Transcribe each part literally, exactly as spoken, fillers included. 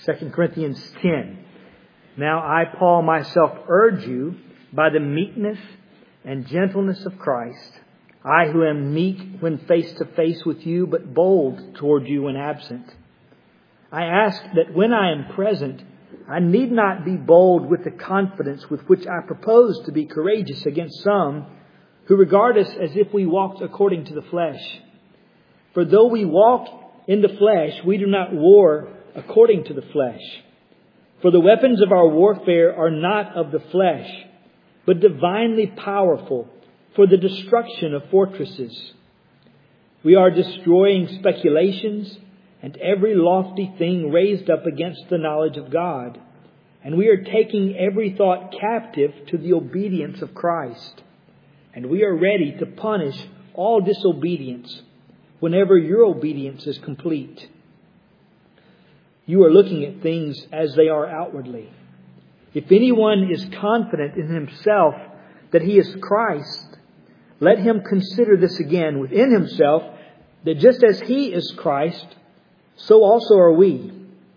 Second Corinthians ten. Now I, Paul, myself urge you by the meekness and gentleness of Christ, I who am meek when face to face with you, but bold toward you when absent. I ask that when I am present, I need not be bold with the confidence with which I propose to be courageous against some who regard us as if we walked according to the flesh. For though we walk in the flesh, we do not war according to the flesh. For the weapons of our warfare are not of the flesh, but divinely powerful for the destruction of fortresses. We are destroying speculations and every lofty thing raised up against the knowledge of God. And we are taking every thought captive to the obedience of Christ. And we are ready to punish all disobedience whenever your obedience is complete. You are looking at things as they are outwardly. If anyone is confident in himself that he is Christ, let him consider this again within himself, that just as he is Christ, so also are we.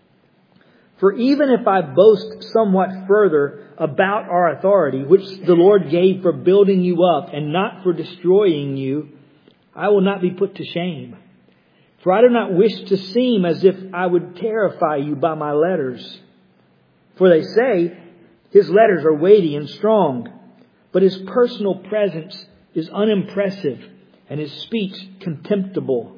For even if I boast somewhat further about our authority, which the Lord gave for building you up and not for destroying you, I will not be put to shame. For I do not wish to seem as if I would terrify you by my letters. For they say, his letters are weighty and strong, but his personal presence is unimpressive and his speech contemptible.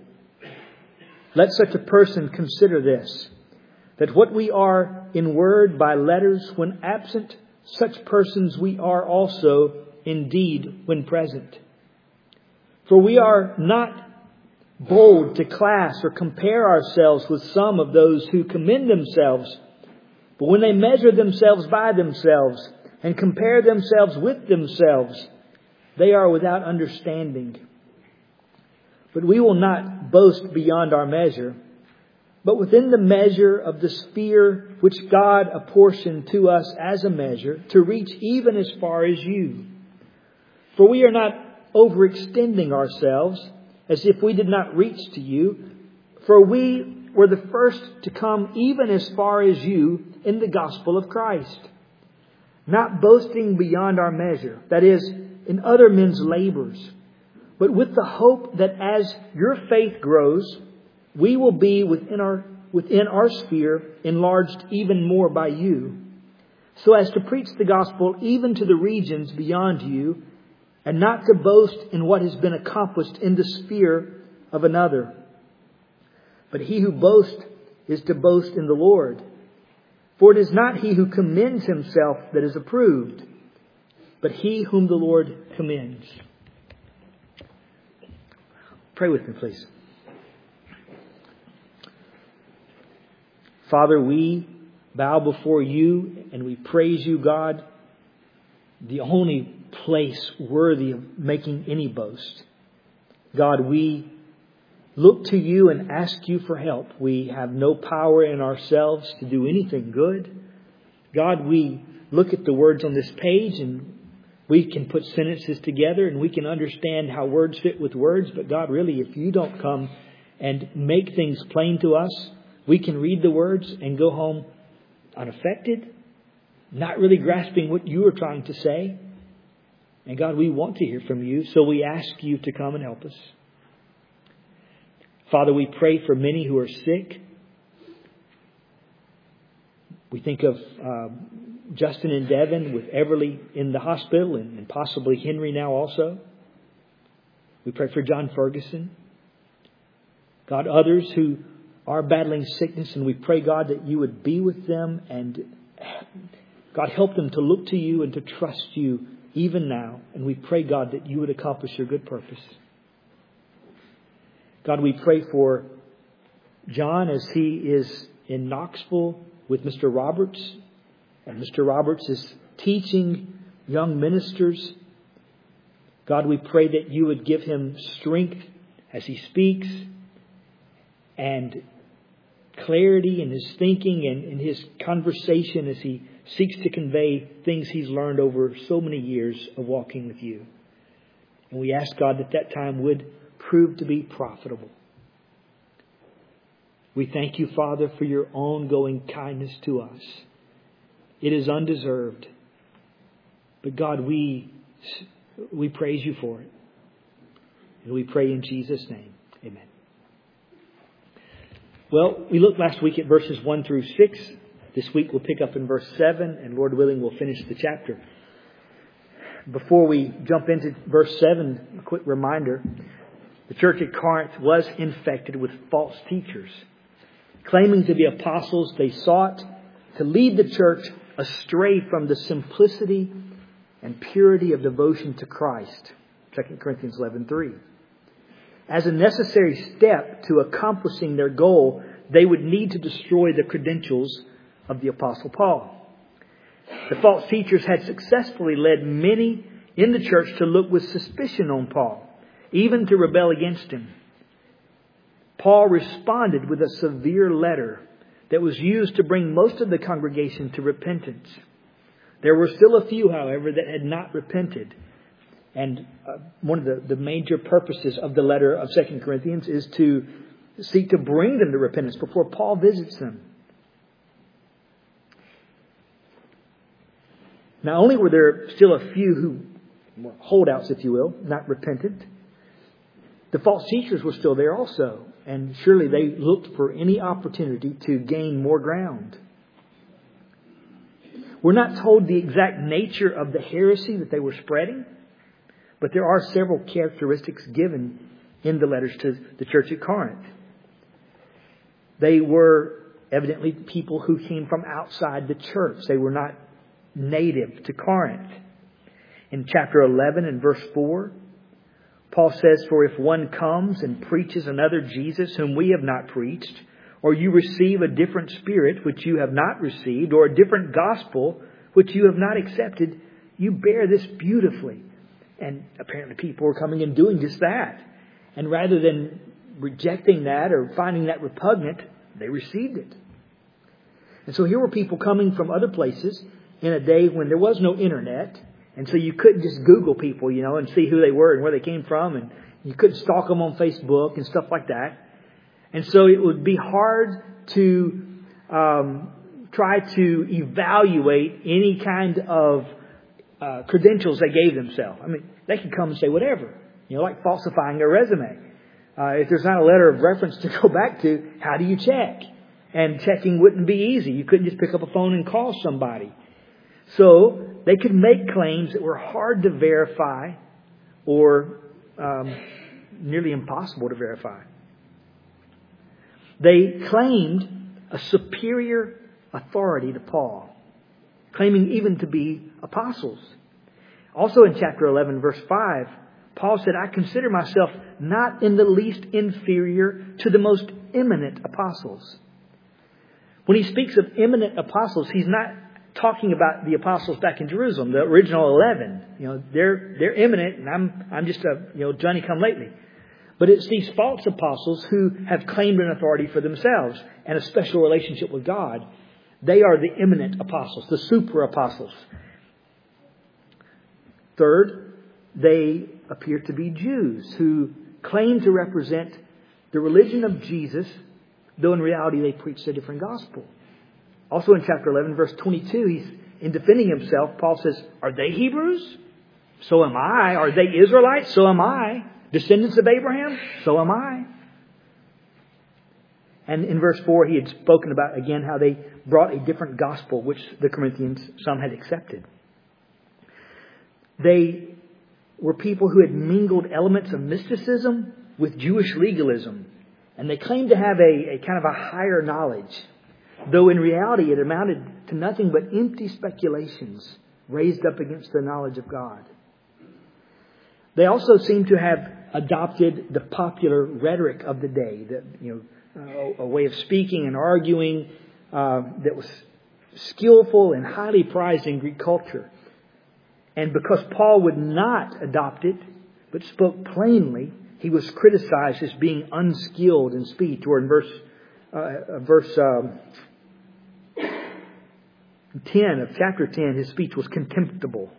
Let such a person consider this, that what we are in word by letters when absent, such persons we are also indeed when present. For we are not bold to class or compare ourselves with some of those who commend themselves. But when they measure themselves by themselves and compare themselves with themselves, they are without understanding. But we will not boast beyond our measure, but within the measure of the sphere which God apportioned to us as a measure, to reach even as far as you. For we are not overextending ourselves as if we did not reach to you, for we were the first to come even as far as you in the gospel of Christ. Not boasting beyond our measure, that is, in other men's labors, but with the hope that as your faith grows, we will be within our, within our sphere enlarged even more by you, so as to preach the gospel even to the regions beyond you, and not to boast in what has been accomplished in the sphere of another. But he who boasts is to boast in the Lord. For it is not he who commends himself that is approved, but he whom the Lord commends. Pray with me, please. Father, we bow before you and we praise you, God, the only place worthy of making any boast. God, we look to you and ask you for help. We have no power in ourselves to do anything good. God, we look at the words on this page and we can put sentences together and we can understand how words fit with words. But God, really, if you don't come and make things plain to us, we can read the words and go home unaffected, not really grasping what you are trying to say. And God, we want to hear from you, so we ask you to come and help us. Father, we pray for many who are sick. We think of uh, Justin and Devin with Everly in the hospital and, and possibly Henry now also. We pray for John Ferguson. God, others who are battling sickness, and we pray, God, that you would be with them and God, help them to look to you and to trust you even now. And we pray, God, that you would accomplish your good purpose. God, we pray for John as he is in Knoxville with Mister Roberts. And Mister Roberts is teaching young ministers. God, we pray that you would give him strength as he speaks and clarity in his thinking and in his conversation as he seeks to convey things he's learned over so many years of walking with you. And we ask, God, that that time would prove to be profitable. We thank you, Father, for your ongoing kindness to us. It is undeserved. But God, we, we praise you for it. And we pray in Jesus' name. Amen. Well, we looked last week at verses one through six. This week we'll pick up in verse seven, and Lord willing, we'll finish the chapter. Before we jump into verse seven, a quick reminder. The church at Corinth was infected with false teachers. Claiming to be apostles, they sought to lead the church astray from the simplicity and purity of devotion to Christ. Second Corinthians eleven three. As a necessary step to accomplishing their goal, they would need to destroy the credentials of the Apostle Paul. The false teachers had successfully led many in the church to look with suspicion on Paul, even to rebel against him. Paul responded with a severe letter that was used to bring most of the congregation to repentance. There were still a few, however, that had not repented. And uh, one of the, the major purposes of the letter of Second Corinthians is to seek to bring them to repentance before Paul visits them. Not only were there still a few who were holdouts, if you will, not repentant, the false teachers were still there also. And surely they looked for any opportunity to gain more ground. We're not told the exact nature of the heresy that they were spreading, but there are several characteristics given in the letters to the church at Corinth. They were evidently people who came from outside the church. They were not native to Corinth. In chapter eleven and verse four, Paul says, "For if one comes and preaches another Jesus whom we have not preached, or you receive a different spirit which you have not received, or a different gospel which you have not accepted, you bear this beautifully." And apparently people were coming and doing just that. And rather than rejecting that or finding that repugnant, they received it. And so here were people coming from other places in a day when there was no internet. And so you couldn't just Google people, you know, and see who they were and where they came from. And you couldn't stalk them on Facebook and stuff like that. And so it would be hard to um, try to evaluate any kind of uh, credentials they gave themselves. I mean, they could come and say whatever, you know, like falsifying a resume. Uh, if there's not a letter of reference to go back to, how do you check? And checking wouldn't be easy. You couldn't just pick up a phone and call somebody. So they could make claims that were hard to verify or um, nearly impossible to verify. They claimed a superior authority to Paul, claiming even to be apostles. Also in chapter eleven, verse five, Paul said, "I consider myself not in the least inferior to the most eminent apostles." When he speaks of eminent apostles, he's not talking about the apostles back in Jerusalem, the original eleven. You know, they're they're eminent, and I'm I'm just a you know Johnny come lately. But it's these false apostles who have claimed an authority for themselves and a special relationship with God. They are the eminent apostles, the super apostles. Third, they appear to be Jews who claim to represent the religion of Jesus, though in reality they preached a different gospel. Also in chapter eleven, verse twenty-two, he's in defending himself, Paul says, "Are they Hebrews? So am I. Are they Israelites? So am I. Descendants of Abraham? So am I." And in verse four, he had spoken about again how they brought a different gospel, which the Corinthians, some had accepted. They were people who had mingled elements of mysticism with Jewish legalism. And they claimed to have a, a kind of a higher knowledge, though in reality it amounted to nothing but empty speculations raised up against the knowledge of God. They also seem to have adopted the popular rhetoric of the day, that you know, a, a way of speaking and arguing uh, that was skillful and highly prized in Greek culture. And because Paul would not adopt it, but spoke plainly, he was criticized as being unskilled in speech. Or in verse uh, verse um, ten of chapter ten, his speech was contemptible.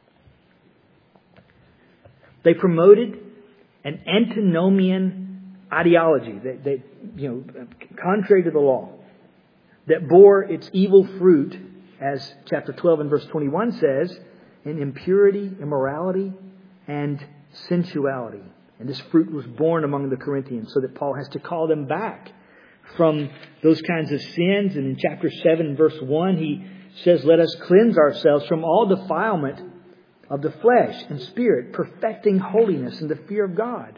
They promoted an antinomian ideology that, that, you know, contrary to the law, that bore its evil fruit, as chapter twelve and verse twenty-one says, in impurity, immorality, and sensuality. And this fruit was born among the Corinthians, so that Paul has to call them back from those kinds of sins. And in chapter seven, verse one, he says, let us cleanse ourselves from all defilement of the flesh and spirit, perfecting holiness in the fear of God.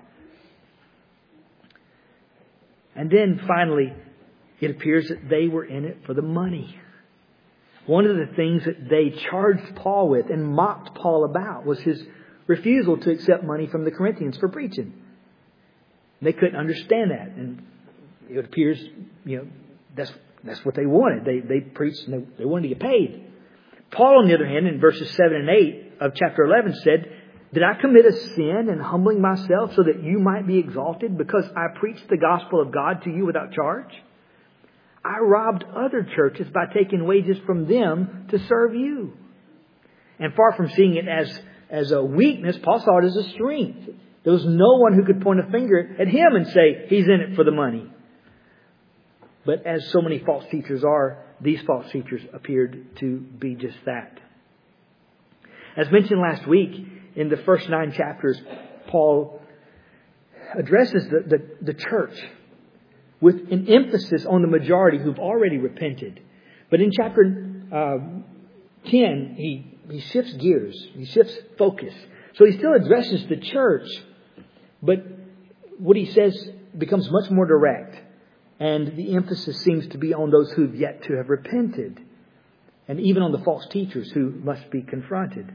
And then finally, it appears that they were in it for the money. One of the things that they charged Paul with and mocked Paul about was his refusal to accept money from the Corinthians for preaching. They couldn't understand that. And it appears, you know, that's that's what they wanted. They they preached and they, they wanted to get paid. Paul, on the other hand, in verses seven and eight of chapter eleven said, did I commit a sin in humbling myself so that you might be exalted because I preached the gospel of God to you without charge? I robbed other churches by taking wages from them to serve you. And far from seeing it as, as a weakness, Paul saw it as a strength. There was no one who could point a finger at him and say, he's in it for the money. But as so many false teachers are, these false teachers appeared to be just that. As mentioned last week, in the first nine chapters, Paul addresses the, the, the church with an emphasis on the majority who've already repented. But in chapter uh, ten, he, he shifts gears. He shifts focus. So he still addresses the church, but what he says becomes much more direct. And the emphasis seems to be on those who've yet to have repented. And even on the false teachers who must be confronted.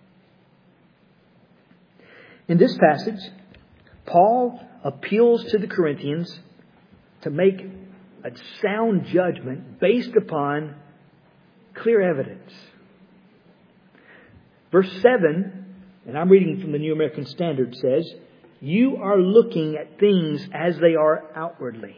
In this passage, Paul appeals to the Corinthians to make a sound judgment based upon clear evidence. Verse seven, and I'm reading from the New American Standard, says, you are looking at things as they are outwardly.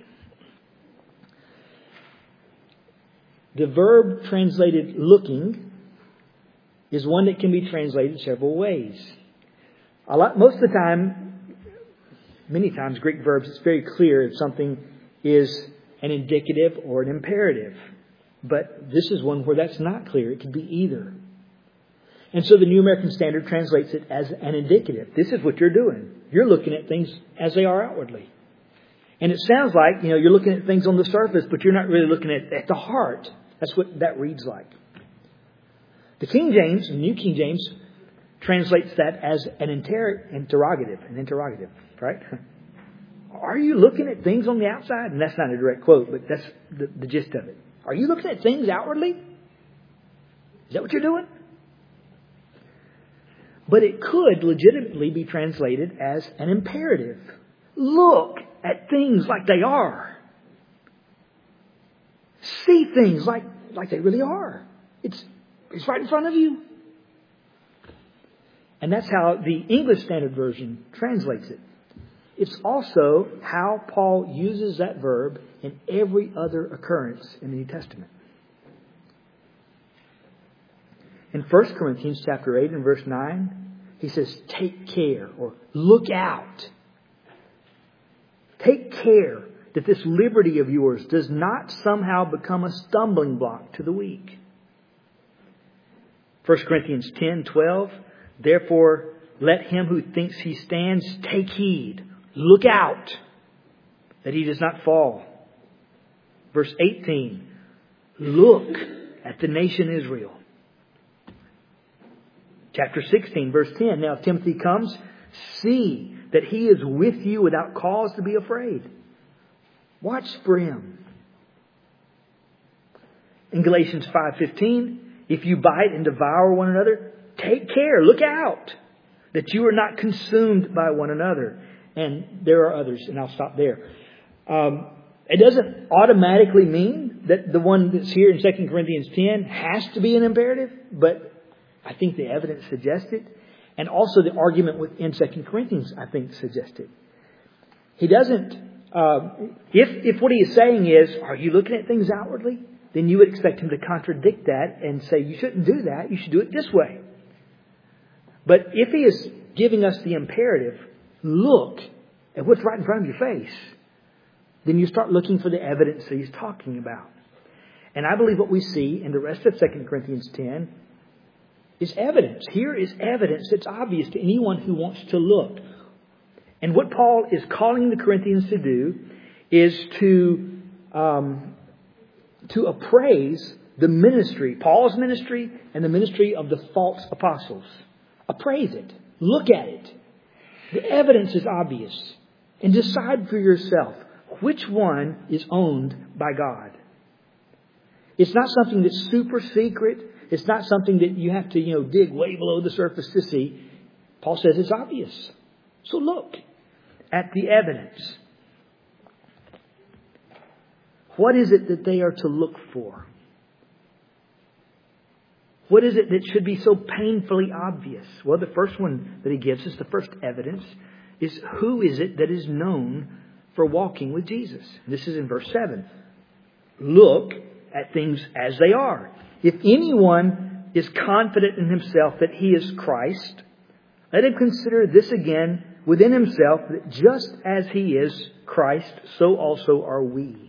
The verb translated looking is one that can be translated several ways. A lot, most of the time, many times Greek verbs, it's very clear if something is an indicative or an imperative. But this is one where that's not clear. It could be either. And so the New American Standard translates it as an indicative. This is what you're doing. You're looking at things as they are outwardly. And it sounds like, you know, you're looking at things on the surface, but you're not really looking at, at the heart. That's what that reads like. The King James, the New King James, translates that as an inter- interrogative, an interrogative, right? Are you looking at things on the outside? And that's not a direct quote, but that's the, the gist of it. Are you looking at things outwardly? Is that what you're doing? But it could legitimately be translated as an imperative. Look at things like they are. See things like, like they really are. It's, it's right in front of you. And that's how the English Standard Version translates it. It's also how Paul uses that verb in every other occurrence in the New Testament. In First Corinthians chapter eight and verse nine, he says, take care or look out. Take care that this liberty of yours does not somehow become a stumbling block to the weak. First Corinthians ten twelve, therefore let him who thinks he stands take heed. Look out that he does not fall. Verse eighteen, look at the nation Israel. Chapter sixteen, verse ten, now if Timothy comes, see that he is with you without cause to be afraid. Watch for him. In Galatians five fifteen, if you bite and devour one another, take care, look out, that you are not consumed by one another. And there are others, and I'll stop there. Um, it doesn't automatically mean that the one that's here in Second Corinthians ten has to be an imperative, but I think the evidence suggests it. And also the argument within Second Corinthians, I think, suggests it. He doesn't... Uh, if, if what he is saying is, are you looking at things outwardly? Then you would expect him to contradict that and say, you shouldn't do that. You should do it this way. But if he is giving us the imperative, look at what's right in front of your face. then you start looking for the evidence that he's talking about. And I believe what we see in the rest of Second Corinthians ten is evidence. Here is evidence that's obvious to anyone who wants to look. And what Paul is calling the Corinthians to do is to, um, to appraise the ministry, Paul's ministry and the ministry of the false apostles. Appraise it. Look at it. The evidence is obvious. And decide for yourself which one is owned by God. It's not something that's super secret. It's not something that you have to, you know, dig way below the surface to see. Paul says it's obvious. So look at the evidence. What is it that they are to look for? What is it that should be so painfully obvious? Well, the first one that he gives us, the first evidence, is who is it that is known for walking with Jesus? This is in verse seven. Look at things as they are. If anyone is confident in himself that he is Christ, let him consider this again within himself, that just as he is Christ, so also are we.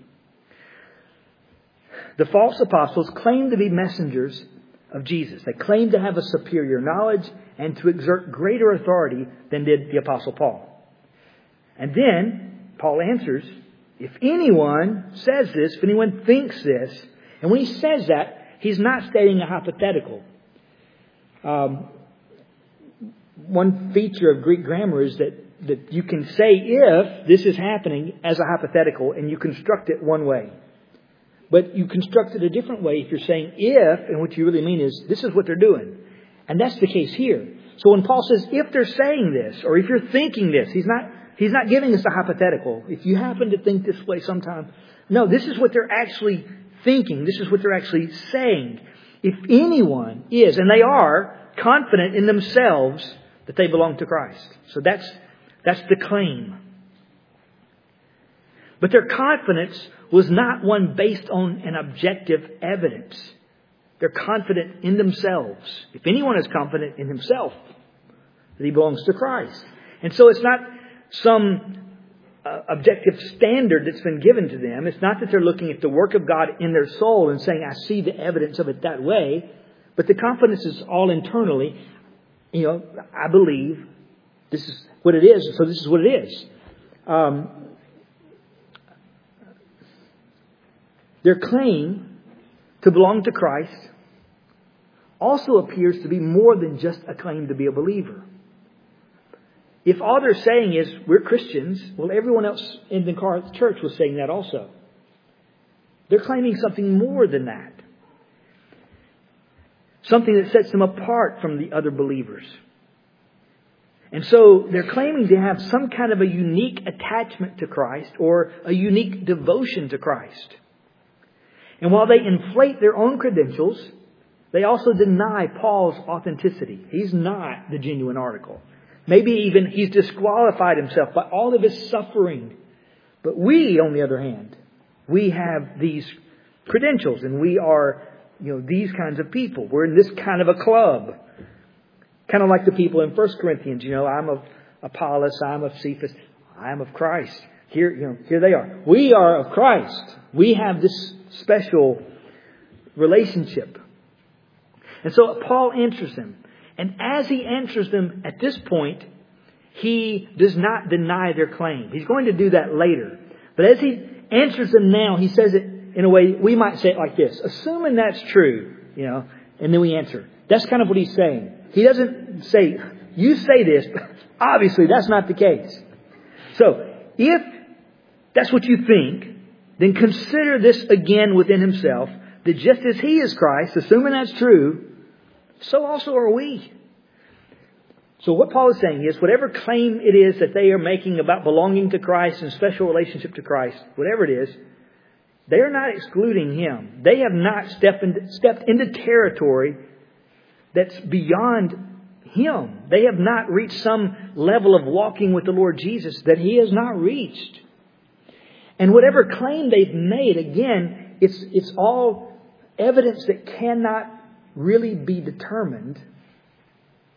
The false apostles claim to be messengers of Jesus. They claim to have a superior knowledge and to exert greater authority than did the Apostle Paul. And then Paul answers, if anyone says this, if anyone thinks this, and when he says that, he's not stating a hypothetical. Um, one feature of Greek grammar is that, that you can say if this is happening as a hypothetical, and you construct it one way. But you construct it a different way if you're saying if, and what you really mean is this is what they're doing. And that's the case here. So when Paul says if they're saying this, or if you're thinking this, he's not he's not giving us a hypothetical. If you happen to think this way sometime. No, this is what they're actually thinking. This is what they're actually saying. If anyone is, and they are, confident in themselves that they belong to Christ. So that's that's the claim. But their confidence was not one based on an objective evidence. They're confident in themselves. If anyone is confident in himself, that he belongs to Christ. And so it's not some uh, objective standard that's been given to them. It's not that they're looking at the work of God in their soul and saying, I see the evidence of it that way. But the confidence is all internally. You know, I believe this is what it is, so this is what it is. Um, Their claim to belong to Christ also appears to be more than just a claim to be a believer. If all they're saying is, we're Christians, well, everyone else in the Corinth church was saying that also. They're claiming something more than that. Something that sets them apart from the other believers. And so they're claiming to have some kind of a unique attachment to Christ or a unique devotion to Christ. And while they inflate their own credentials, they also deny Paul's authenticity. He's not the genuine article. Maybe even he's disqualified himself by all of his suffering. But we, on the other hand, we have these credentials and we are, you know, these kinds of people. We're in this kind of a club. Kind of like the people in First Corinthians, you know, I'm of Apollos, I'm of Cephas, I'm of Christ. Here, you know, here they are. We are of Christ. We have this special relationship. And so Paul answers them. And as he answers them at this point, he does not deny their claim. He's going to do that later. But as he answers them now, he says it in a way, we might say it like this. Assuming that's true, you know, and then we answer. That's kind of what he's saying. He doesn't say, you say this, but obviously that's not the case. So, if that's what you think, then consider this again within himself, that just as he is Christ, assuming that's true, so also are we. So what Paul is saying is, whatever claim it is that they are making about belonging to Christ and special relationship to Christ, whatever it is, they are not excluding him. They have not stepped into, stepped into territory that's beyond him. They have not reached some level of walking with the Lord Jesus that he has not reached. And whatever claim they've made, again, it's it's all evidence that cannot really be determined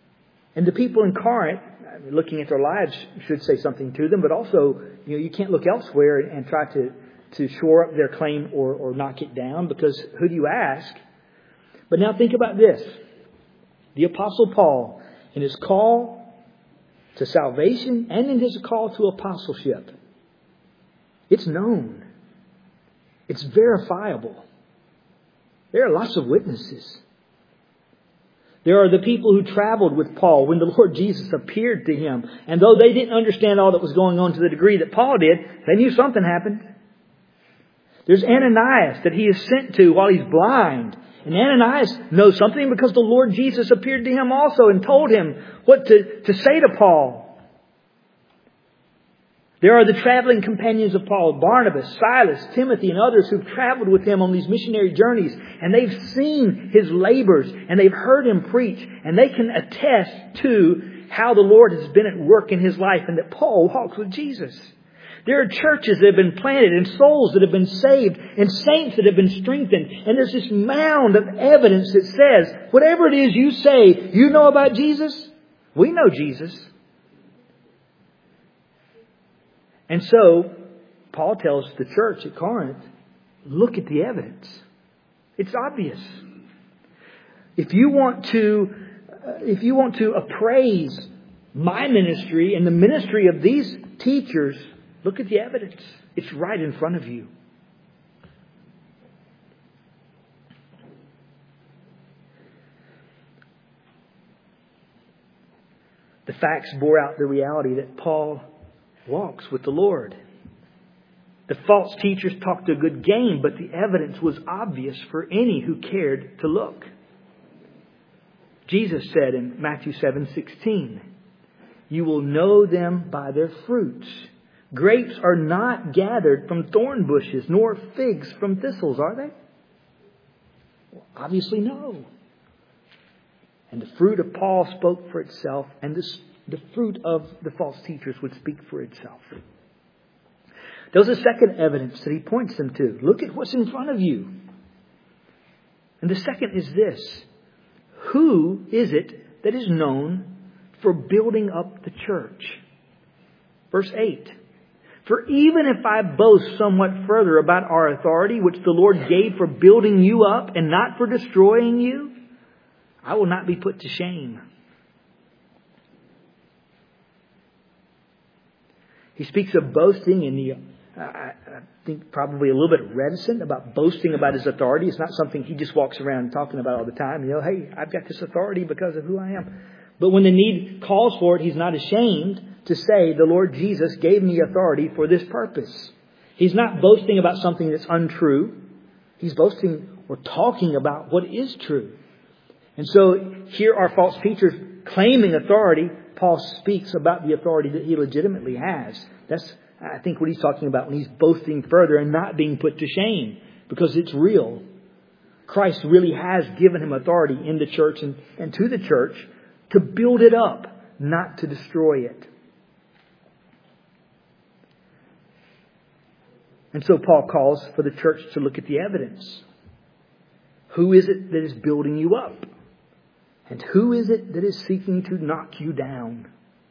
And the people in Corinth, looking at their lives, should say something to them. But also, you know, you can't look elsewhere and try to, to shore up their claim or, or knock it down, because who do you ask? But now think about this. The Apostle Paul, in his call to salvation and in his call to apostleship, it's known. It's verifiable. There are lots of witnesses. There are the people who traveled with Paul when the Lord Jesus appeared to him. And though they didn't understand all that was going on to the degree that Paul did, they knew something happened. There's Ananias that he is sent to while he's blind. And Ananias knows something because the Lord Jesus appeared to him also and told him what to, to say to Paul. There are the traveling companions of Paul, Barnabas, Silas, Timothy, and others who've traveled with him on these missionary journeys. And they've seen his labors and they've heard him preach. And they can attest to how the Lord has been at work in his life and that Paul walks with Jesus. There are churches that have been planted and souls that have been saved and saints that have been strengthened. And there's this mound of evidence that says, whatever it is you say, you know about Jesus, we know Jesus. And so, Paul tells the church at Corinth, look at the evidence. It's obvious. If you want to, uh, if you want to appraise my ministry and the ministry of these teachers, look at the evidence. It's right in front of you. The facts bore out the reality that Paul walks with the Lord. The false teachers talked a good game, but the evidence was obvious for any who cared to look. Jesus said in Matthew seven sixteen, you will know them by their fruits. Grapes are not gathered from thorn bushes, nor figs from thistles, are they? Well, obviously no. And the fruit of Paul spoke for itself, and the, the fruit of the false teachers would speak for itself. There's a second evidence that he points them to. Look at what's in front of you. And the second is this. Who is it that is known for building up the church? Verse eight. For even if I boast somewhat further about our authority, which the Lord gave for building you up and not for destroying you, I will not be put to shame. He speaks of boasting in the, uh, I think probably a little bit reticent about boasting about his authority. It's not something he just walks around talking about all the time. You know, hey, I've got this authority because of who I am. But when the need calls for it, he's not ashamed to say, the Lord Jesus gave me authority for this purpose. He's not boasting about something that's untrue. He's boasting or talking about what is true. And so here are false teachers claiming authority. Paul speaks about the authority that he legitimately has. That's, I think, what he's talking about when he's boasting further and not being put to shame, because it's real. Christ really has given him authority in the church and, and to the church to build it up, not to destroy it. And so Paul calls for the church to look at the evidence. Who is it that is building you up? And who is it that is seeking to knock you down?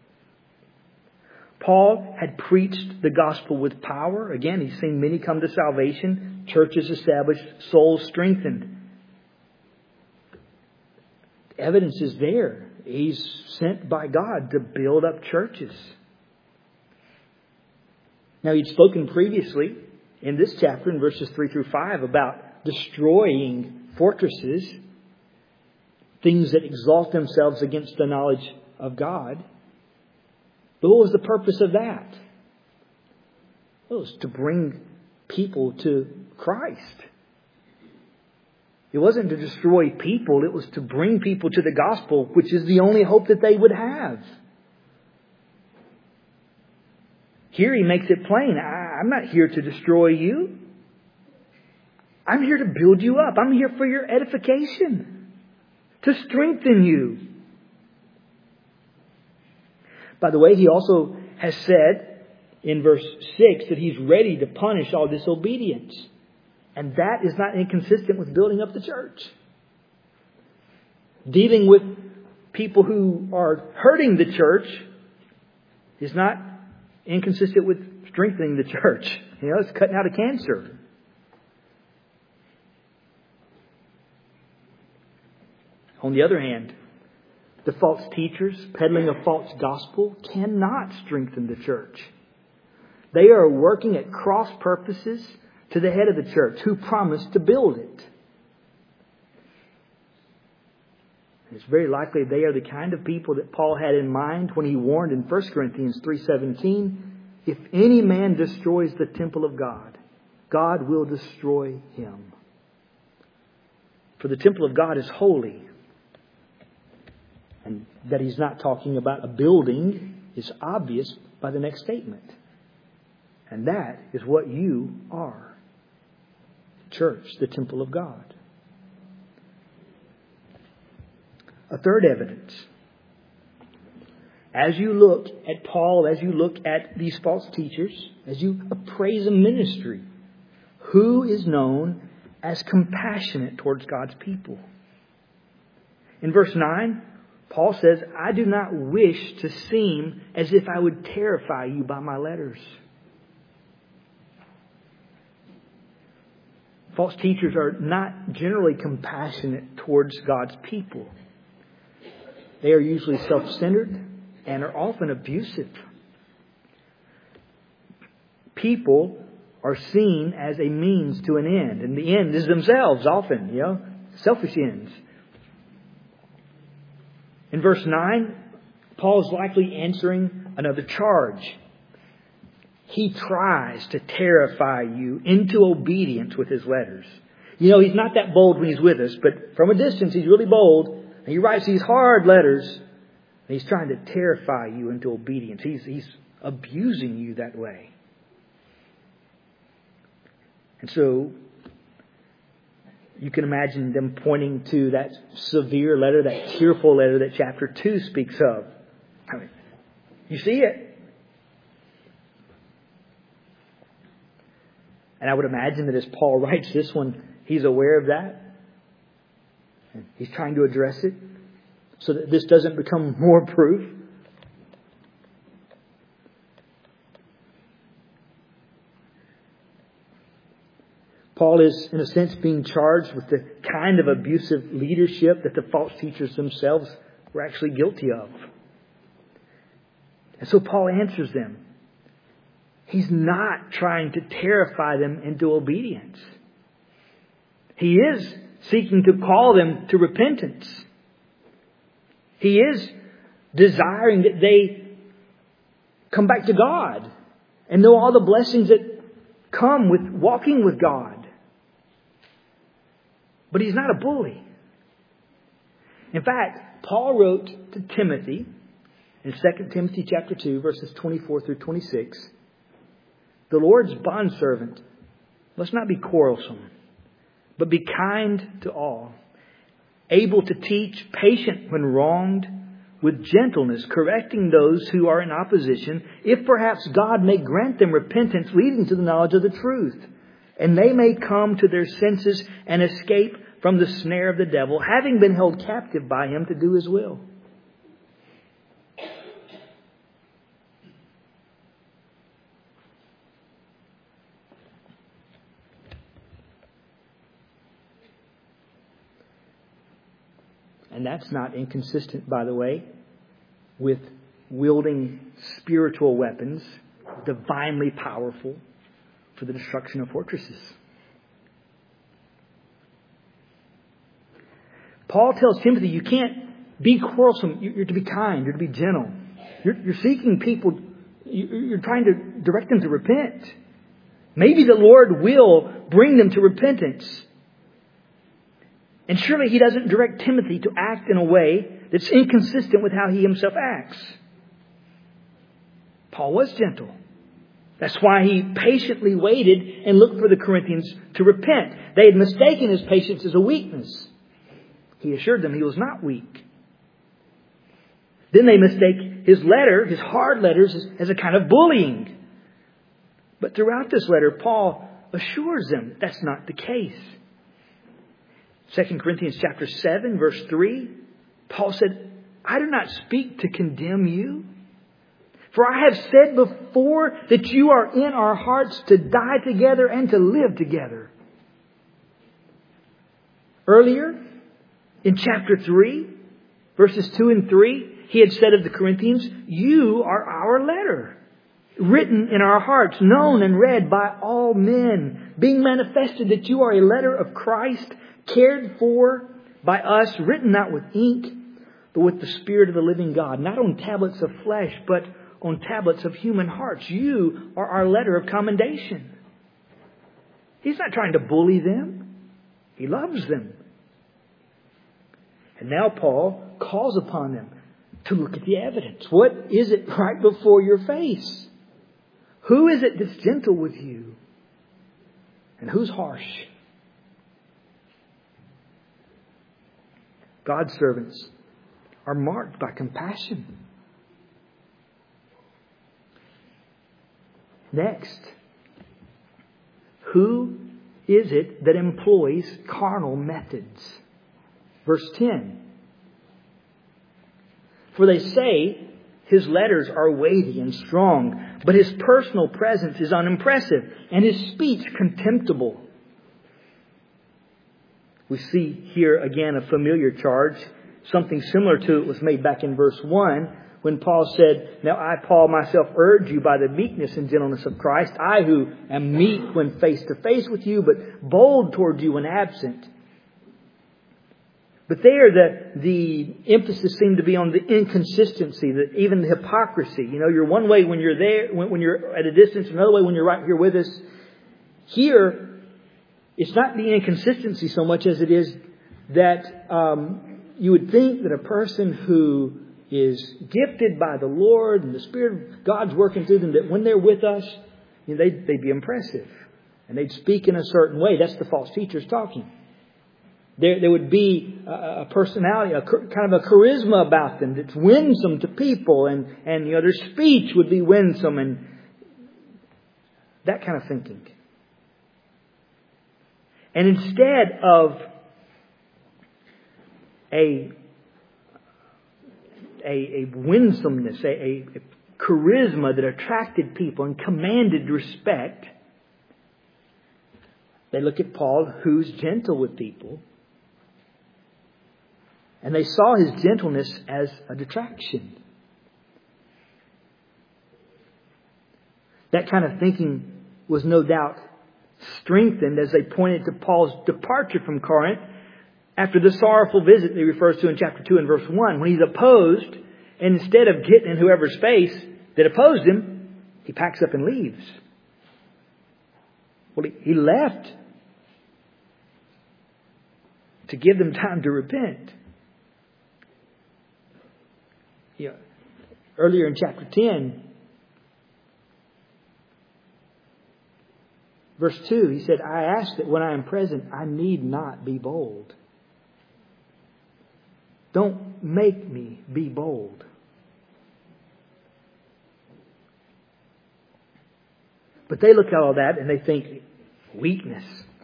Paul had preached the gospel with power. Again, he's seen many come to salvation, churches established, souls strengthened. The evidence is there. He's sent by God to build up churches. Now, he'd spoken previously in this chapter in verses three through five about destroying fortresses, things that exalt themselves against the knowledge of God. But what was the purpose of that? Well, it was to bring people to Christ. It wasn't to destroy people. It was to bring people to the gospel, which is the only hope that they would have. Here he makes it plain. I, I'm not here to destroy you. I'm here to build you up. I'm here for your edification, to strengthen you. By the way, he also has said in verse six that he's ready to punish all disobedience. And that is not inconsistent with building up the church. Dealing with people who are hurting the church is not inconsistent with strengthening the church. You know, it's cutting out a cancer. On the other hand, the false teachers peddling a false gospel cannot strengthen the church. They are working at cross purposes to the head of the church who promised to build it. It's very likely they are the kind of people that Paul had in mind when he warned in First Corinthians three seventeen, if any man destroys the temple of God, God will destroy him. For the temple of God is holy. And that he's not talking about a building is obvious by the next statement. And that is what you are. Church, the temple of God. A third evidence. As you look at Paul, as you look at these false teachers, as you appraise a ministry, who is known as compassionate towards God's people? In verse nine, Paul says, I do not wish to seem as if I would terrify you by my letters. False teachers are not generally compassionate towards God's people. They are usually self-centered and are often abusive. People are seen as a means to an end. And the end is themselves often, you know, selfish ends. In verse nine, Paul is likely answering another charge. He tries to terrify you into obedience with his letters. You know, he's not that bold when he's with us, but from a distance he's really bold. And he writes these hard letters. And he's trying to terrify you into obedience. He's, he's abusing you that way. And so you can imagine them pointing to that severe letter, that tearful letter that chapter two speaks of. I mean, you see it. And I would imagine that as Paul writes this one, he's aware of that. And he's trying to address it so that this doesn't become more proof. Paul is, in a sense, being charged with the kind of abusive leadership that the false teachers themselves were actually guilty of. And so Paul answers them. He's not trying to terrify them into obedience. He is seeking to call them to repentance. He is desiring that they come back to God and know all the blessings that come with walking with God. But he's not a bully. In fact, Paul wrote to Timothy in Second Timothy chapter two, verses twenty-four through twenty-six, the Lord's bondservant must not be quarrelsome, but be kind to all, able to teach, patient when wronged, with gentleness, correcting those who are in opposition, if perhaps God may grant them repentance leading to the knowledge of the truth, and they may come to their senses and escape from the snare of the devil, having been held captive by him to do his will. And that's not inconsistent, by the way, with wielding spiritual weapons, divinely powerful, for the destruction of fortresses. Paul tells Timothy, you can't be quarrelsome. You're to be kind. You're to be gentle. You're, you're seeking people. You're trying to direct them to repent. Maybe the Lord will bring them to repentance. And surely He doesn't direct Timothy to act in a way that's inconsistent with how he himself acts. Paul was gentle. That's why he patiently waited and looked for the Corinthians to repent. They had mistaken his patience as a weakness. He assured them he was not weak. Then they mistake his letter, his hard letters, as, as a kind of bullying. But throughout this letter, Paul assures them that's not the case. Second Corinthians chapter seven, verse three, Paul said, I do not speak to condemn you. For I have said before that you are in our hearts to die together and to live together. Earlier, in chapter three, verses two and three, he had said of the Corinthians, you are our letter, written in our hearts, known and read by all men, being manifested that you are a letter of Christ, cared for by us, written not with ink, but with the Spirit of the living God, not on tablets of flesh, but on tablets of human hearts. You are our letter of commendation. He's not trying to bully them. He loves them. And now Paul calls upon them to look at the evidence. What is it right before your face? Who is it that's gentle with you? And who's harsh? God's servants are marked by compassion. Next, who is it that employs carnal methods? Verse ten. For they say his letters are weighty and strong, but his personal presence is unimpressive and his speech contemptible. We see here again a familiar charge. Something similar to it was made back in verse one when Paul said, now I, Paul, myself urge you by the meekness and gentleness of Christ, I who am meek when face to face with you, but bold toward you when absent. But there the, the emphasis seemed to be on the inconsistency, the, even the hypocrisy. You know, you're one way when you're there, when, when you're at a distance, another way when you're right here with us. Here, it's not the inconsistency so much as it is that um, you would think that a person who is gifted by the Lord and the Spirit of God's working through them, that when they're with us, you know, they'd, they'd be impressive. And they'd speak in a certain way. That's the false teachers talking. There, there would be a personality, a kind of a charisma about them that's winsome to people. And, and, you know, their speech would be winsome and that kind of thinking. And instead of a A, a winsomeness, a, a charisma that attracted people and commanded respect, they look at Paul, who's gentle with people, and they saw his gentleness as a detraction. That kind of thinking was no doubt strengthened as they pointed to Paul's departure from Corinth after the sorrowful visit that he refers to in chapter two and verse one, when he's opposed, and instead of getting in whoever's face that opposed him, he packs up and leaves. Well, he, he left to give them time to repent. Yeah. Earlier in chapter ten, verse two, he said, I ask that when I am present, I need not be bold. Don't make me be bold. But they look at all that and they think, weakness.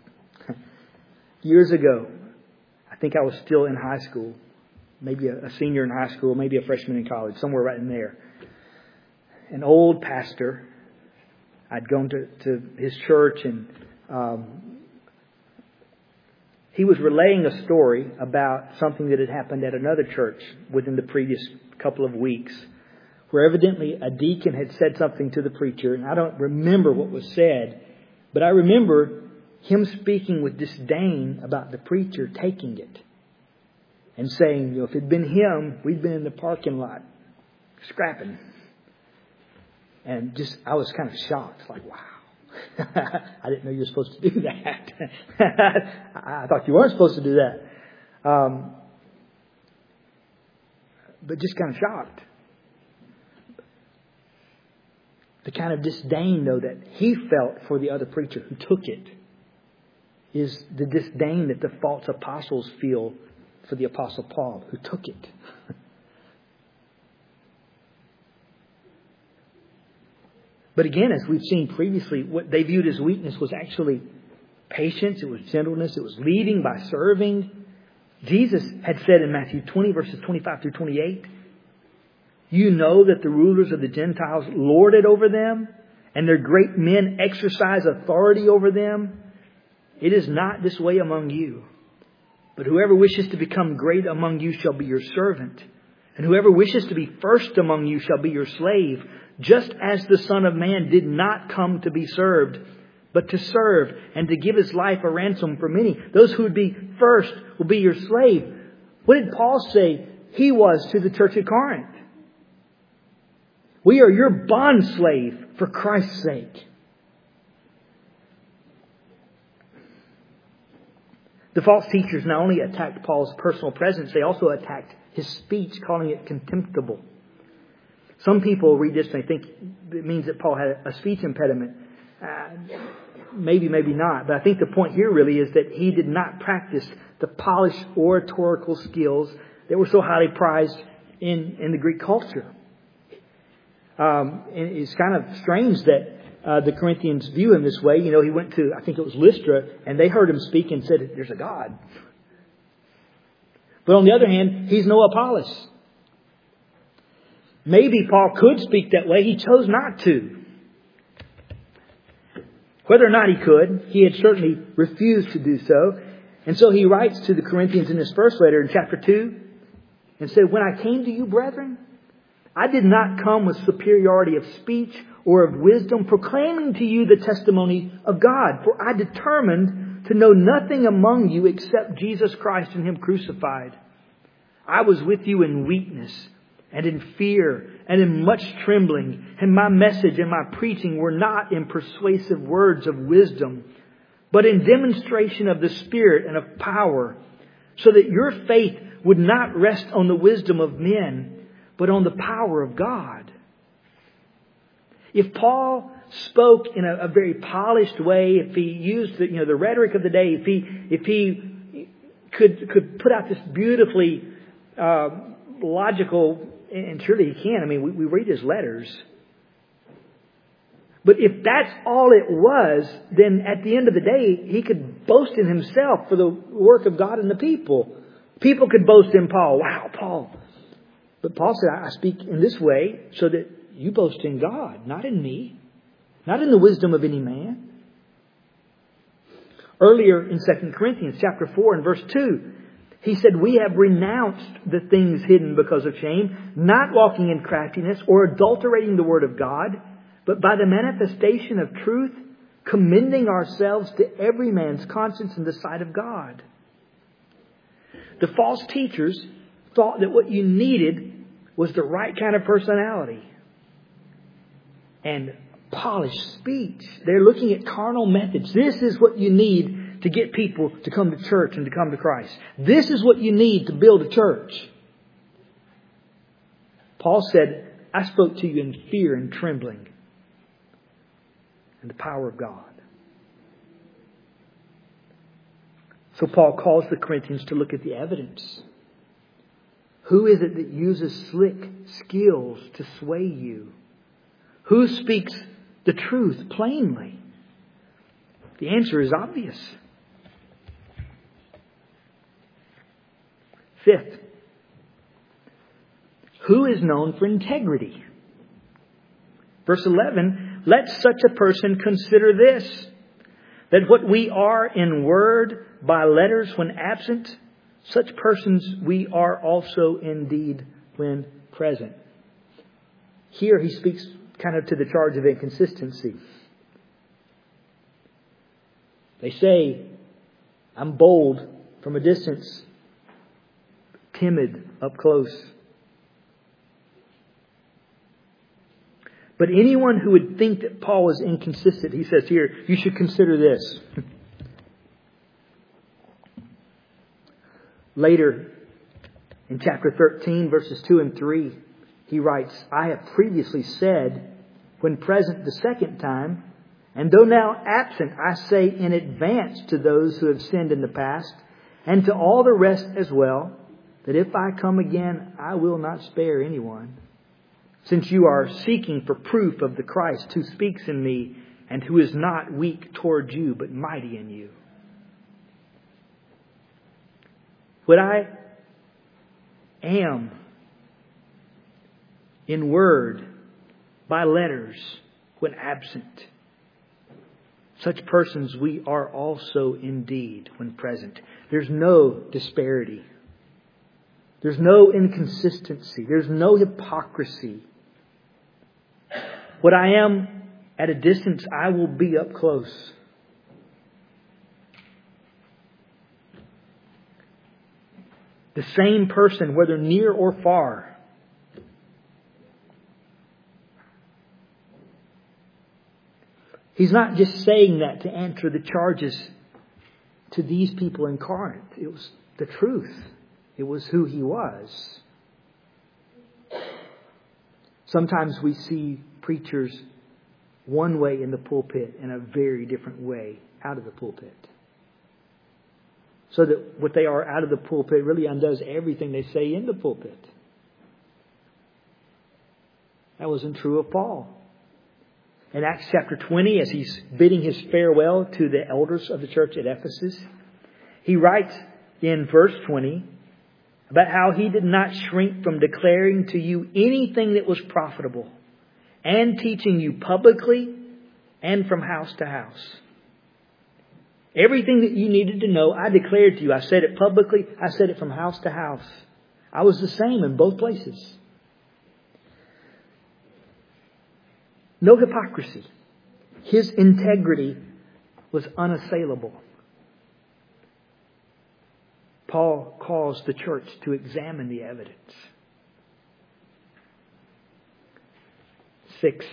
Years ago, I think I was still in high school. Maybe a, a senior in high school, maybe a freshman in college, somewhere right in there. An old pastor, I'd gone to, to his church and um, he was relaying a story about something that had happened at another church within the previous couple of weeks, where evidently a deacon had said something to the preacher, and I don't remember what was said, but I remember him speaking with disdain about the preacher taking it and saying, you know, if it'd been him, we'd been in the parking lot scrapping. And just, I was kind of shocked, like, wow. I didn't know you were supposed to do that. I thought you weren't supposed to do that. Um, but just kind of shocked. The kind of disdain, though, that he felt for the other preacher who took it is the disdain that the false apostles feel for the Apostle Paul who took it. But again, as we've seen previously, what they viewed as weakness was actually patience, it was gentleness, it was leading by serving. Jesus had said in Matthew twenty, verses twenty-five through twenty-eight, You know that the rulers of the Gentiles lord it over them, and their great men exercise authority over them. It is not this way among you. But whoever wishes to become great among you shall be your servant. And whoever wishes to be first among you shall be your slave, just as the Son of Man did not come to be served, but to serve and to give His life a ransom for many. Those who would be first will be your slave. What did Paul say he was to the church at Corinth? We are your bond slave for Christ's sake. The false teachers not only attacked Paul's personal presence, they also attacked his speech, calling it contemptible. Some people read this and they think it means that Paul had a speech impediment. Uh, maybe, maybe not. But I think the point here really is that he did not practice the polished oratorical skills that were so highly prized in, in the Greek culture. Um, and it's kind of strange that uh, the Corinthians view him this way. You know, he went to, I think it was Lystra, and they heard him speak and said, there's a God. But on the other hand, he's no Apollos. Maybe Paul could speak that way. He chose not to. Whether or not he could, he had certainly refused to do so. And so he writes to the Corinthians in his first letter in chapter two and said, when I came to you, brethren, I did not come with superiority of speech or of wisdom, proclaiming to you the testimony of God. For I determined to know nothing among you except Jesus Christ and Him crucified. I was with you in weakness and in fear and in much trembling. And my message and my preaching were not in persuasive words of wisdom, but in demonstration of the Spirit and of power, so that your faith would not rest on the wisdom of men, but on the power of God. If Paul spoke in a, a very polished way, if he used the, you know, the rhetoric of the day, if he if he could could put out this beautifully uh, logical, and surely he can. I mean, we, we read his letters. But if that's all it was, then at the end of the day, he could boast in himself for the work of God and the people. People could boast in Paul. Wow, Paul. But Paul said, I speak in this way so that you boast in God, not in me, not in the wisdom of any man. Earlier in Second Corinthians chapter four and verse two, he said, we have renounced the things hidden because of shame, not walking in craftiness or adulterating the word of God, but by the manifestation of truth, commending ourselves to every man's conscience in the sight of God. The false teachers thought that what you needed was the right kind of personality and polished speech. They're looking at carnal methods. This is what you need to get people to come to church and to come to Christ. This is what you need to build a church. Paul said, I spoke to you in fear and trembling and the power of God. So Paul calls the Corinthians to look at the evidence. Who is it that uses slick skills to sway you? Who speaks the truth plainly? The answer is obvious. Fifth, who is known for integrity? Verse eleven, let such a person consider this, that what we are in word by letters when absent, such persons we are also indeed when present. Here he speaks kind of to the charge of inconsistency. They say, I'm bold from a distance, timid up close. But anyone who would think that Paul was inconsistent, he says here, you should consider this. Later, in chapter thirteen, verses two and three, he writes, I have previously said, when present the second time, and though now absent, I say in advance to those who have sinned in the past, and to all the rest as well, that if I come again, I will not spare anyone. Since you are seeking for proof of the Christ who speaks in me, and who is not weak toward you, but mighty in you. What I am in word, by letters, when absent. Such persons we are also indeed when present. There's no disparity. There's no inconsistency. There's no hypocrisy. What I am at a distance, I will be up close. The same person, whether near or far. He's not just saying that to answer the charges to these people in Corinth. It was the truth. It was who he was. Sometimes we see preachers one way in the pulpit and a very different way out of the pulpit. So that what they are out of the pulpit really undoes everything they say in the pulpit. That wasn't true of Paul. In Acts chapter twenty, as he's bidding his farewell to the elders of the church at Ephesus, he writes in verse twenty about how he did not shrink from declaring to you anything that was profitable and teaching you publicly and from house to house. Everything that you needed to know, I declared to you. I said it publicly. I said it from house to house. I was the same in both places. No hypocrisy. His integrity was unassailable. Paul calls the church to examine the evidence. Sixth,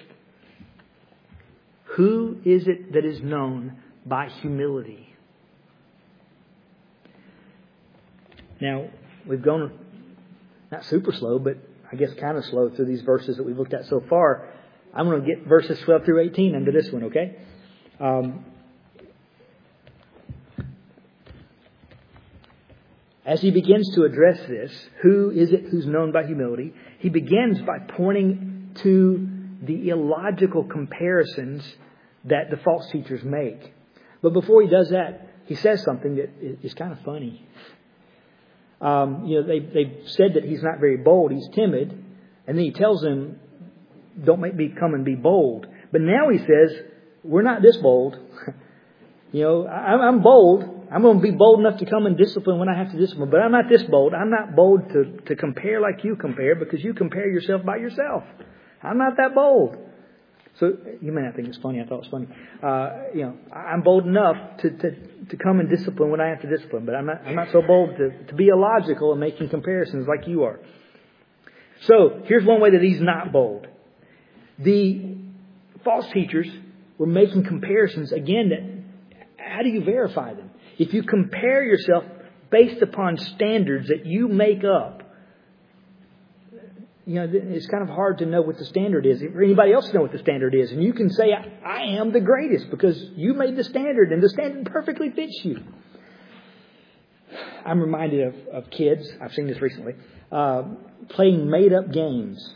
who is it that is known by humility? Now, we've gone not super slow, but I guess kind of slow through these verses that we've looked at so far. I'm going to get verses twelve through eighteen under this one, okay? Um, as he begins to address this, who is it who's known by humility? He begins by pointing to the illogical comparisons that the false teachers make. But before he does that, he says something that is kind of funny. Um, you know, they, they've said that he's not very bold, he's timid. And then he tells them, don't make me come and be bold. But now he says, we're not this bold. you know, I, I'm bold. I'm going to be bold enough to come and discipline when I have to discipline. But I'm not this bold. I'm not bold to, to compare like you compare because you compare yourself by yourself. I'm not that bold. So you may not think it's funny. I thought it was funny. Uh, you know, I'm bold enough to, to, to come and discipline when I have to discipline. But I'm not, I'm not so bold to, to be illogical and making comparisons like you are. So here's one way that he's not bold. The false teachers were making comparisons, again, that how do you verify them? If you compare yourself based upon standards that you make up, you know, it's kind of hard to know what the standard is. For anybody else to know what the standard is. And you can say, I, I am the greatest because you made the standard and the standard perfectly fits you. I'm reminded of, of kids, I've seen this recently, uh, playing made-up games.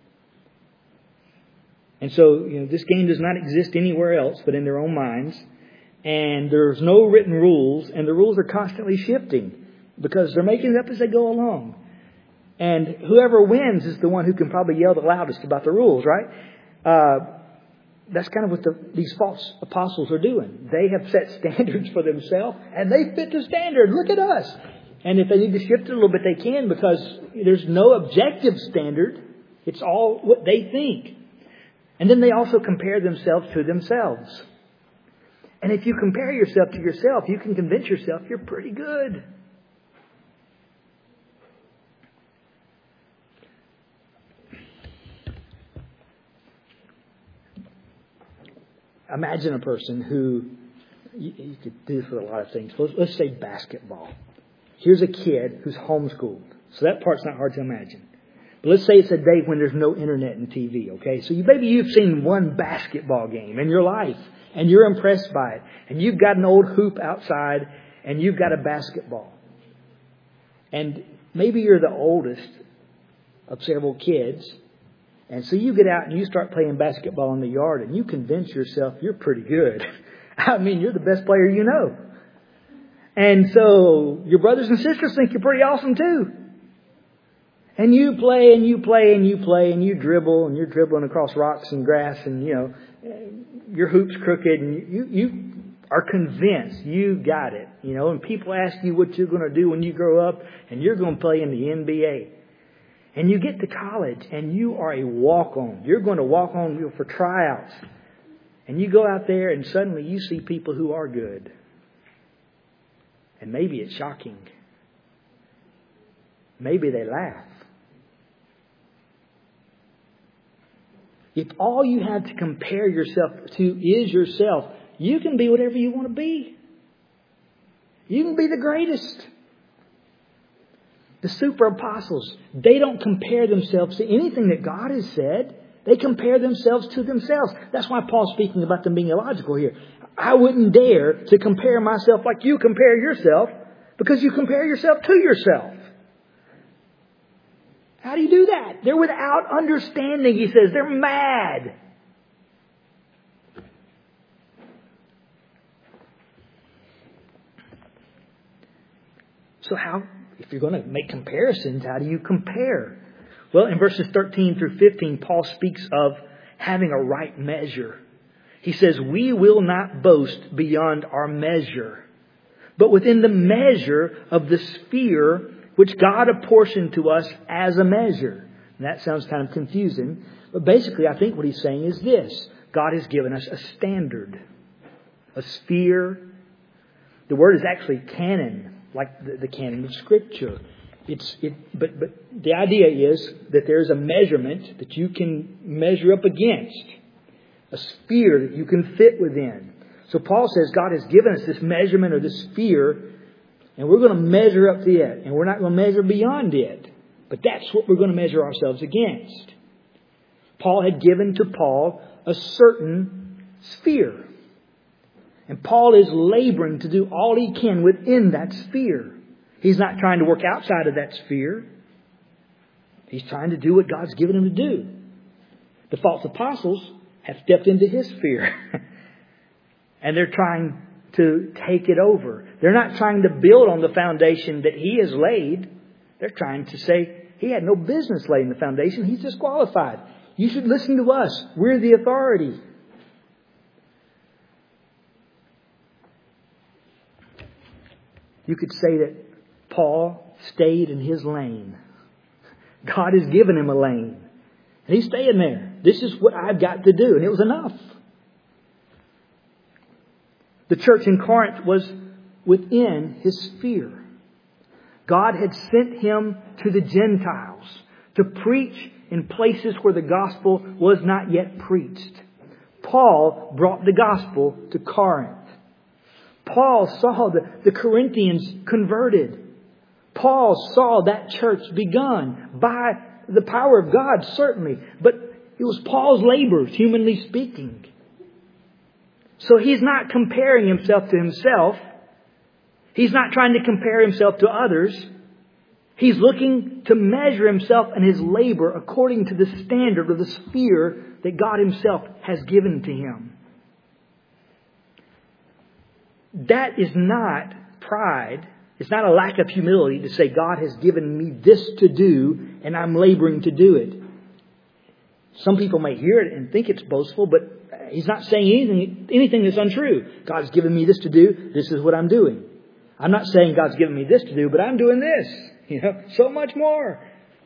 And so, you know, this game does not exist anywhere else but in their own minds. And there's no written rules. And the rules are constantly shifting because they're making it up as they go along. And whoever wins is the one who can probably yell the loudest about the rules, right? Uh, that's kind of what the, these false apostles are doing. They have set standards for themselves and they fit the standard. Look at us. And if they need to shift it a little bit, they can because there's no objective standard. It's all what they think. And then they also compare themselves to themselves. And if you compare yourself to yourself, you can convince yourself you're pretty good. Imagine a person who, you, you could do this with a lot of things. Let's, let's say basketball. Here's a kid who's homeschooled. So that part's not hard to imagine. But let's say it's a day when there's no internet and T V, okay? So you, maybe you've seen one basketball game in your life and you're impressed by it. And you've got an old hoop outside and you've got a basketball. And maybe you're the oldest of several kids. And so you get out and you start playing basketball in the yard and you convince yourself you're pretty good. I mean, you're the best player you know. And so your brothers and sisters think you're pretty awesome too. And you play and you play and you play and you dribble and you're dribbling across rocks and grass and, you know, your hoop's crooked and you, you are convinced you got it. You know, and people ask you what you're going to do when you grow up and you're going to play in the N B A. And you get to college and you are a walk-on. You're going to walk on for tryouts. And you go out there and suddenly you see people who are good. And maybe it's shocking. Maybe they laugh. If all you have to compare yourself to is yourself, you can be whatever you want to be. You can be the greatest. The super apostles, they don't compare themselves to anything that God has said. They compare themselves to themselves. That's why Paul's speaking about them being illogical here. I wouldn't dare to compare myself like you compare yourself, because you compare yourself to yourself. How do you do that? They're without understanding, he says. They're mad. So how, if you're going to make comparisons, how do you compare? Well, in verses thirteen through fifteen, Paul speaks of having a right measure. He says, we will not boast beyond our measure, but within the measure of the sphere which God apportioned to us as a measure. And that sounds kind of confusing. But basically, I think what he's saying is this. God has given us a standard. A sphere. The word is actually canon, like the, the canon of Scripture. It's it, but but the idea is that there's a measurement that you can measure up against. A sphere that you can fit within. So Paul says God has given us this measurement or this sphere, and we're going to measure up to it. And we're not going to measure beyond it. But that's what we're going to measure ourselves against. Paul had given to Paul a certain sphere. And Paul is laboring to do all he can within that sphere. He's not trying to work outside of that sphere. He's trying to do what God's given him to do. The false apostles have stepped into his sphere. And they're trying to take it over. They're not trying to build on the foundation that he has laid. They're trying to say, he had no business laying the foundation. He's disqualified. You should listen to us. We're the authority. You could say that Paul stayed in his lane. God has given him a lane. And he's staying there. This is what I've got to do. And it was enough. The church in Corinth was within his sphere. God had sent him to the Gentiles to preach in places where the gospel was not yet preached. Paul brought the gospel to Corinth. Paul saw the, the Corinthians converted. Paul saw that church begun by the power of God, certainly. But it was Paul's labors, humanly speaking. So he's not comparing himself to himself. He's not trying to compare himself to others. He's looking to measure himself and his labor according to the standard or the sphere that God himself has given to him. That is not pride. It's not a lack of humility to say God has given me this to do and I'm laboring to do it. Some people may hear it and think it's boastful, but he's not saying anything, anything that's untrue. God's given me this to do. This is what I'm doing. I'm not saying God's given me this to do, but I'm doing this. You know, so much more.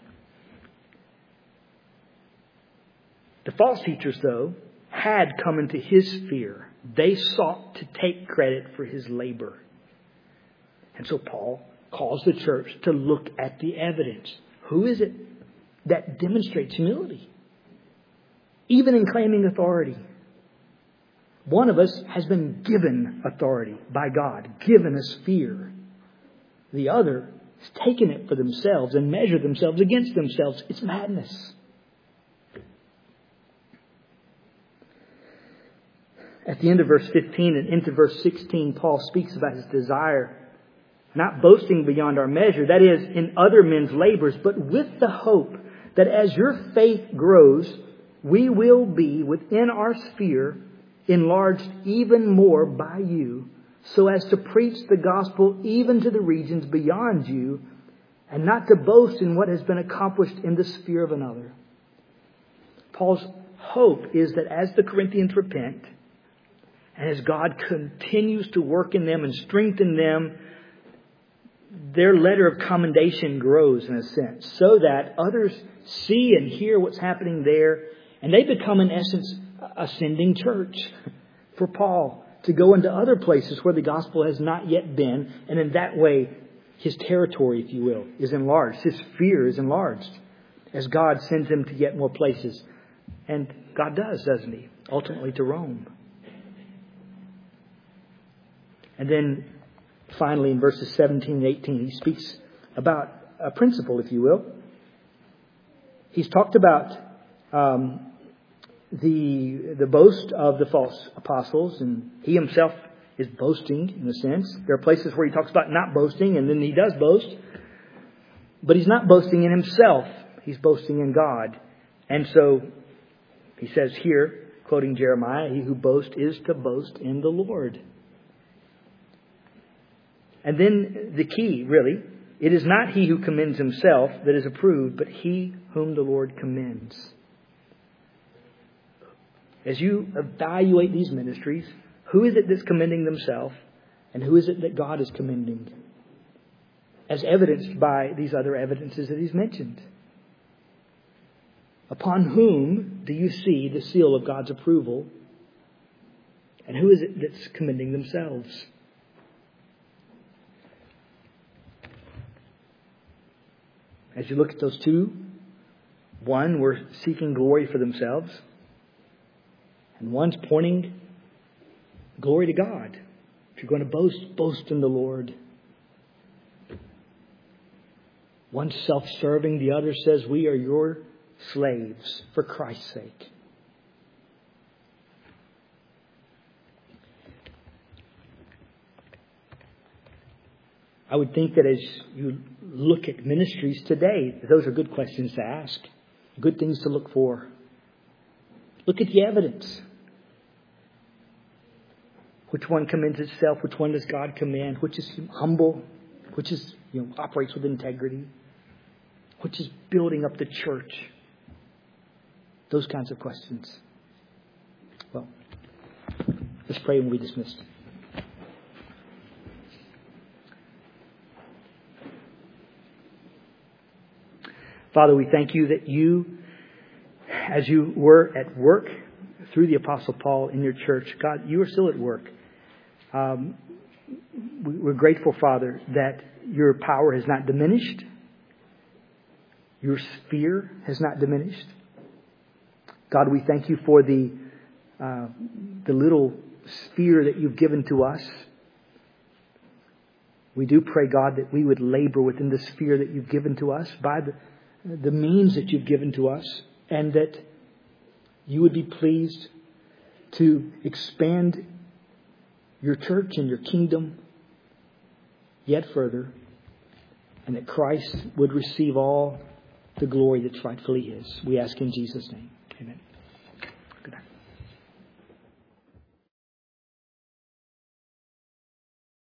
The false teachers, though, had come into his sphere. They sought to take credit for his labor. And so Paul calls the church to look at the evidence. Who is it that demonstrates humility? Even in claiming authority. One of us has been given authority by God, given a sphere. The other has taken it for themselves and measured themselves against themselves. It's madness. At the end of verse fifteen and into verse sixteen, Paul speaks about his desire, not boasting beyond our measure, that is, in other men's labors, but with the hope that as your faith grows, we will be within our sphere enlarged even more by you, so as to preach the gospel even to the regions beyond you, and not to boast in what has been accomplished in the sphere of another. Paul's hope is that as the Corinthians repent, and as God continues to work in them and strengthen them, their letter of commendation grows in a sense, so that others see and hear what's happening there, and they become in essence a sending church for Paul to go into other places where the gospel has not yet been, and in that way his territory, if you will, is enlarged. His sphere is enlarged as God sends him to yet more places. And God does, doesn't he? Ultimately to Rome. And then finally in verses seventeen and eighteen, he speaks about a principle, if you will. He's talked about um, the the boast of the false apostles, and he himself is boasting in a sense. There are places where he talks about not boasting, and then he does boast. But he's not boasting in himself. He's boasting in God. And so he says here, quoting Jeremiah, he who boasts is to boast in the Lord. And then the key, really, it is not he who commends himself that is approved, but he whom the Lord commends. As you evaluate these ministries, who is it that's commending themselves, and who is it that God is commending? As evidenced by these other evidences that he's mentioned. Upon whom do you see the seal of God's approval? And who is it that's commending themselves? As you look at those two, one, we're seeking glory for themselves. And one's pointing glory to God. If you're going to boast, boast in the Lord. One's self-serving. The other says, we are your slaves for Christ's sake. I would think that as you look at ministries today, those are good questions to ask. Good things to look for. Look at the evidence. Which one commends itself? Which one does God commend? Which is humble? Which is, you know, operates with integrity? Which is building up the church? Those kinds of questions. Well, let's pray and we'll be dismissed. Father, we thank you that you, as you were at work through the Apostle Paul in your church, God, you are still at work. Um, we're grateful, Father, that your power has not diminished. Your sphere has not diminished. God, we thank you for the uh, the little sphere that you've given to us. We do pray, God, that we would labor within the sphere that you've given to us by the the means that you've given to us, and that you would be pleased to expand your church and your kingdom yet further, and that Christ would receive all the glory that's rightfully his. We ask in Jesus' name. Amen.